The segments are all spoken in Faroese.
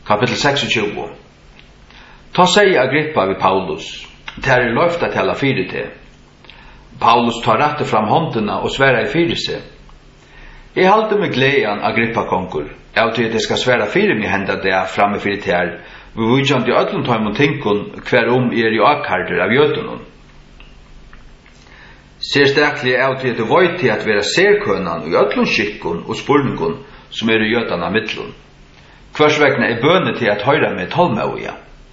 Kapitel 26. Ta sier Agrippa vid Paulus, det løft at hella fyrir til. Paulus tar rette fram håndena og sværa i fyrir seg. Jeg halte med gledan Agrippa konkur, av til at jeg skal sværa fyrir mig henda det framme fyrir til her, vi vujant i öllum tøymon tinkun hver i akkarder av jötunum. Ser steklig av til at du veit til at vera serkønan i öllum skikkun og spurningun som i jötana mittlun. Hvers vegna bønne til at høyra med tolmauja.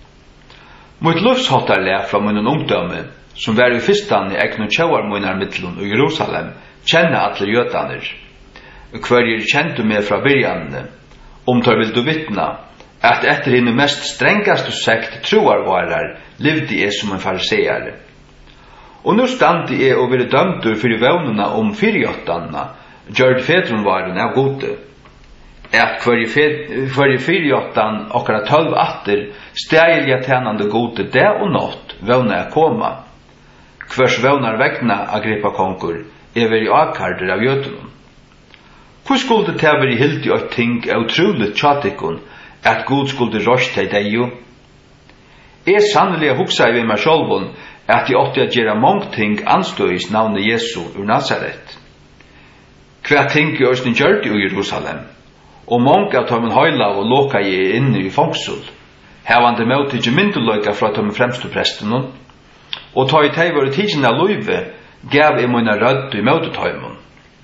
Mot lufshottarle fra munnen ungdømme, som var i fyrstan i ekno tjauarmunar mittlun i Jerusalem, kjenne atler jötaner. Hver kjente med fra byrjanne, tar vil du vittna, at etter henne mest strengast og sekt troarvarar, levde jeg som en fariseare. Og nu standi jeg og ville dømtur fyrir vevnuna fyrjottanna, gjørd fedrunvaren av gode. At hver fyrjottan okkara 12 atter, stegilja tænande gode det og nått, vevna koma. Hvers vevnar vegna Agrippa konkur, veri akkarder av jötunum. Hvor skulle det veri hilt i eit ting utroligt tjatikon, at Gud skulle rosta i deio? Sannelig hugsa i meg sjálvun, at jeg åtte at gjera mong ting anstøys navnet Jesu ur Nazaret. Hver ting i òsnin gjørdi i Jerusalem, og mong av tøymen høyla og loka i inne i fangsul, hevande møtidje mynduløyga fra tøymen fremstu prestenun, og tøy tei var tidsin av luive, gav i munna rødd i møtetøymen.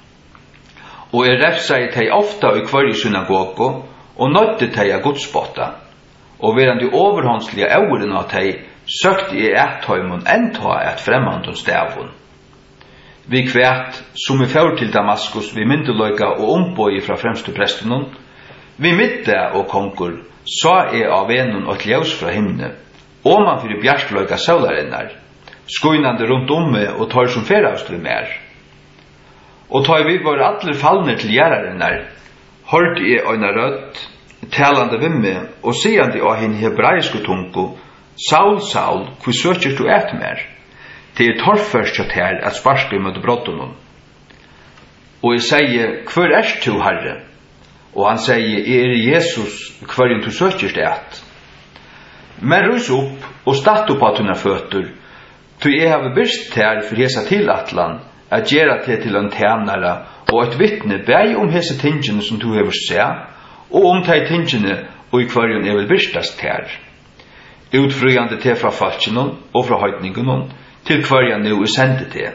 Og refsa i tei ofta i kvar i synagogo, og nødde tei av godspotta, og verandi overhåndslige auren av tei, søkte i tøymen enta et fremmandun stavun. Vi kvært, som i fjord til Damaskus, vi mynduløyga og omboi fra fremstu prestenun, vi midde og konkur, sa av venun og ljós fra himne, man fyrir bjartløyga saularinnar, skuinande rundt og tar som feravstru mer. Og tar vi var allir fallner til gjerrarinnar, hørte jeg øyna rødt, talande vimme, og siande av hinn hebraisku tungu, Saul, Saul, hvor søkjer du et mer? Det torrførst kjøtt her at sparske i møte brottunum. Og jeg sier, hvor du, Herre? Og han sier, Jesus, hvor du søkjer et? Men rus opp og statt opp at hun føtter, til jeg har byrst her for hesa tilatlan, at gjera til en tjenare og et vittne bæg hese tingene som du hever se, og de tingene og i hverjon vil byrstast her. Utfrøyande til fra falskjennom og fra høytningennom, til hverjan nu sende til.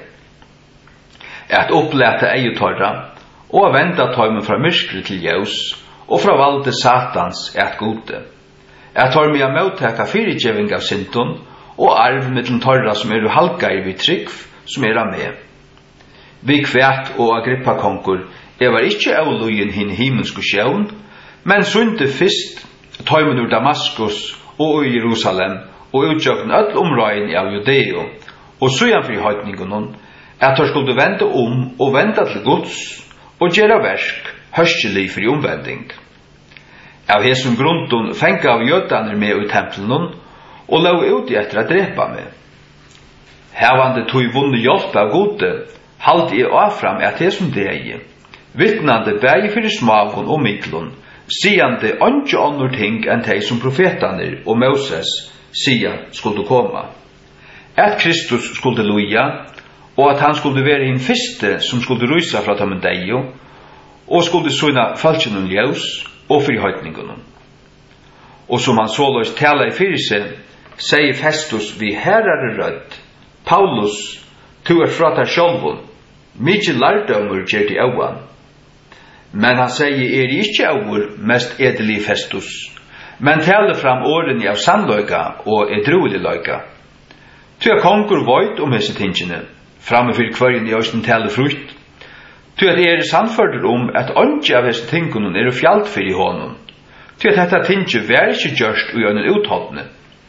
At opplete eiutorra, og venda tøymen fra myrskre til ljøs, og fra valde satans gode. At tøymen jeg møtteka fyrirgjeving av synden, og arv mittlen tørra som halka i vid trygg, som med. Vi kvært og Agrippa konkur, var ikkje avlujen hinn himmelsku sjøvn, men sunde fyrst tøymen ur Damaskus og i Jerusalem, og utjøkken öll omrøyen av Judeo, og søyan fri høytningunum, at han skulle vende og vende til Guds, og gjøre versk, høstelig fri omvending. Av hesum grunden fengt av jødaner med i tempelen, og la ut etter å drepa med. Hevande tog vunne hjelp av gode, halde jeg avfram at hesum deg, vittnande bæg fyrir smagun og miklun, siande ikke andre ting enn de som profetaner og Moses sier skulle komme. At Kristus skulle loja, og at han skulle være den første som skulle rysa fra dem deg, og skulle søgne falskjennom ljøs og frihøytningennom. Og som han såløs taler i fyrir seg, sier Festus vi herare rødt, Paulus, tu fra deg sjølvun, mykje lærdommer gjør til auan. Men han sier ikke over mest edelig Festus, men taler fram årene av sannløyga og edrolig løyga. Til konkur void hese tingene, framme for hverjen i òsten taler frukt, til at sannførder at åndje av hese tingene fjalt for i hånden, til at dette tingene var ikke gjørst og gjør utholdende.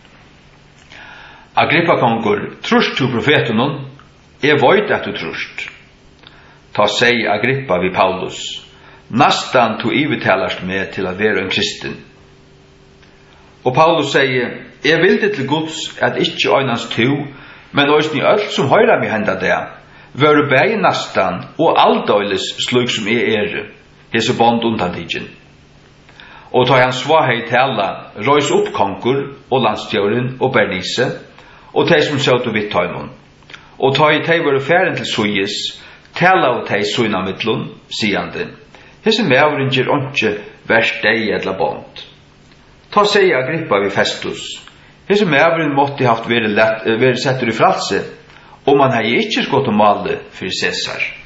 Agrippa konkur, trust til profeten, void at du trust. Ta seg Agrippa vi Paulus, nastan to ivetalast med til å være en kristen. Og Paulus sier, jeg vilde til Guds at ikke øynans to, men òsni öll som høyra mi henda det, vøru bæg nastan og aldøyles slik som hese bond undantigen. Og ta han svahei tala, røys opp konkur og landstjøren og Bernice, og tei som søt og vidt taimon. Og ta i tei vore færen til suyes, tala og tei suyna mittlun, siande. Hese mevren gjer ontje verst dei edla bond. Ta seg Agrippa vi Festus. Hese mevren måtte haft vere settur i fralse, og man hei ikkje skott om male for Cæsar.